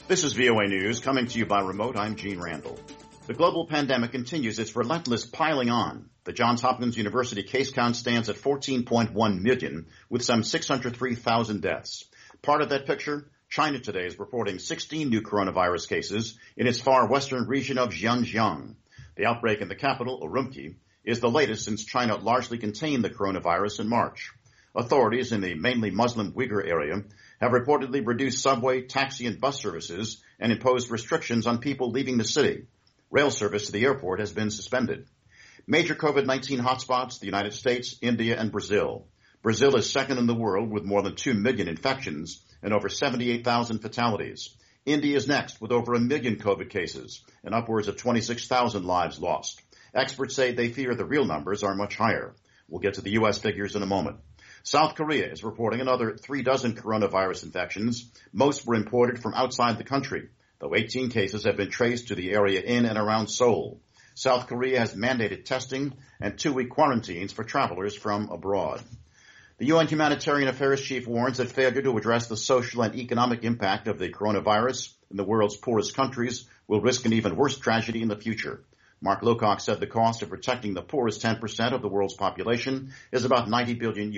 This is VOA News, coming to you by remote. I'm Gene Randall. The global pandemic continues its relentless piling on. The Johns Hopkins University case count stands at 14.1 million, with some 603,000 deaths. Part of that picture, China today is reporting 16 new coronavirus cases in its far western region of Xinjiang. The outbreak in the capital, Urumqi, is the latest since China largely contained the coronavirus in March. Authorities in the mainly Muslim Uyghur area have reportedly reduced subway, taxi, and bus services and imposed restrictions on people leaving the city. Rail service to the airport has been suspended. Major COVID-19 hotspots, the United States, India, and Brazil. Brazil is second in the world with more than 2 million infections and over 78,000 fatalities. India is next with over 1 million COVID cases and upwards of 26,000 lives lost. Experts say they fear the real numbers are much higher. We'll get to the U.S. figures in a moment. South Korea is reporting another 36 coronavirus infections. Most were imported from outside the country, though 18 cases have been traced to the area in and around Seoul. South Korea has mandated testing and 2-week quarantines for travelers from abroad. The UN Humanitarian Affairs Chief warns that failure to address the social and economic impact of the coronavirus in the world's poorest countries will risk an even worse tragedy in the future. Mark Lowcock said the cost of protecting the poorest 10% of the world's population is about $90 billion.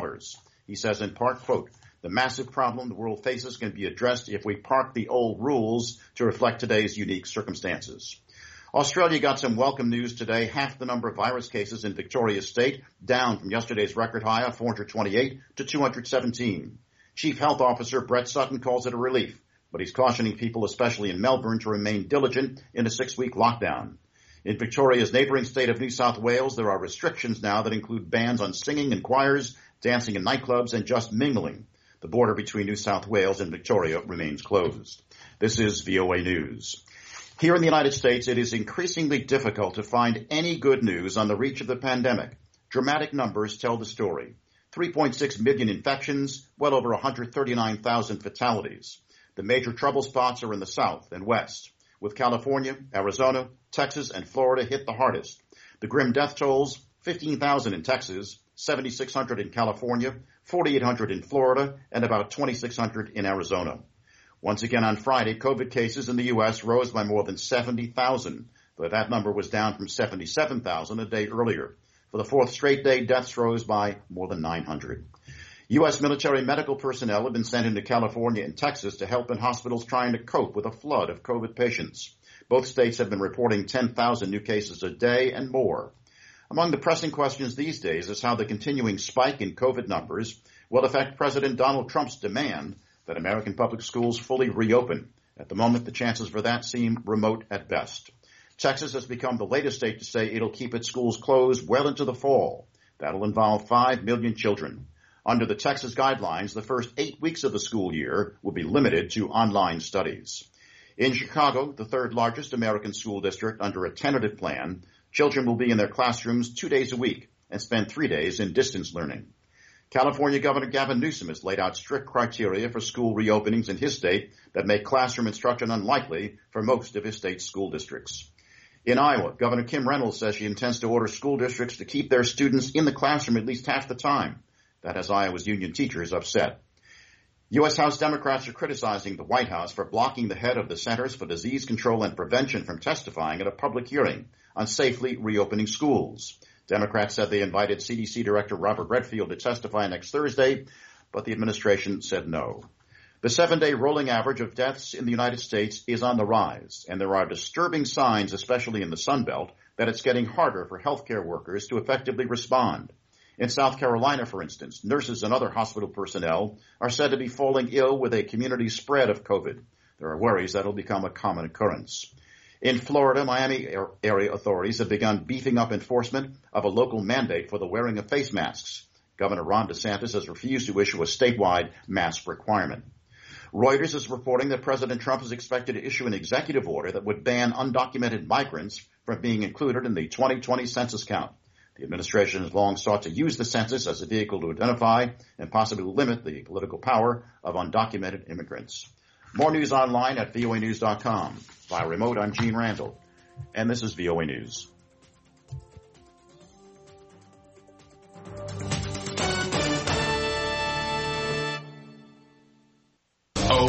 He says in part, quote, "The massive problem the world faces can be addressed if we park the old rules to reflect today's unique circumstances." Australia got some welcome news today. Half the number of virus cases in Victoria State, down from yesterday's record high of 428 to 217. Chief Health Officer Brett Sutton calls it a relief, but he's cautioning people, especially in Melbourne, to remain diligent in a 6-week lockdown. In Victoria's neighboring state of New South Wales, there are restrictions now that include bans on singing in choirs, dancing in nightclubs, and just mingling. The border between New South Wales and Victoria remains closed. This is VOA News. Here in the United States, it is increasingly difficult to find any good news on the reach of the pandemic. Dramatic numbers tell the story. 3.6 million infections, well over 139,000 fatalities. The major trouble spots are in the South and West, with California, Arizona, Texas, and Florida hit the hardest. The grim death tolls, 15,000 in Texas, 7,600 in California, 4,800 in Florida, and about 2,600 in Arizona. Once again on Friday, COVID cases in the U.S. rose by more than 70,000, but that number was down from 77,000 a day earlier. For the fourth straight day, deaths rose by more than 900. U.S. military medical personnel have been sent into California and Texas to help in hospitals trying to cope with a flood of COVID patients. Both states have been reporting 10,000 new cases a day and more. Among the pressing questions these days is how the continuing spike in COVID numbers will affect President Donald Trump's demand that American public schools fully reopen. At the moment, the chances for that seem remote at best. Texas has become the latest state to say it'll keep its schools closed well into the fall. That'll involve 5 million children. Under the Texas guidelines, the first 8 weeks of the school year will be limited to online studies. In Chicago, the third largest American school district under a tentative plan, children will be in their classrooms 2 days a week and spend 3 days in distance learning. California Governor Gavin Newsom has laid out strict criteria for school reopenings in his state that make classroom instruction unlikely for most of his state's school districts. In Iowa, Governor Kim Reynolds says she intends to order school districts to keep their students in the classroom at least half the time. That has Iowa's union teachers upset. U.S. House Democrats are criticizing the White House for blocking the head of the Centers for Disease Control and Prevention from testifying at a public hearing on safely reopening schools. Democrats said they invited CDC Director Robert Redfield to testify next Thursday, but the administration said no. The 7-day rolling average of deaths in the United States is on the rise, and there are disturbing signs, especially in the Sun Belt, that it's getting harder for healthcare workers to effectively respond. In South Carolina, for instance, nurses and other hospital personnel are said to be falling ill with a community spread of COVID. There are worries that will become a common occurrence. In Florida, Miami area authorities have begun beefing up enforcement of a local mandate for the wearing of face masks. Governor Ron DeSantis has refused to issue a statewide mask requirement. Reuters is reporting that President Trump is expected to issue an executive order that would ban undocumented migrants from being included in the 2020 census count. The administration has long sought to use the census as a vehicle to identify and possibly limit the political power of undocumented immigrants. More news online at voanews.com. Via remote, I'm Gene Randall, and this is VOA News.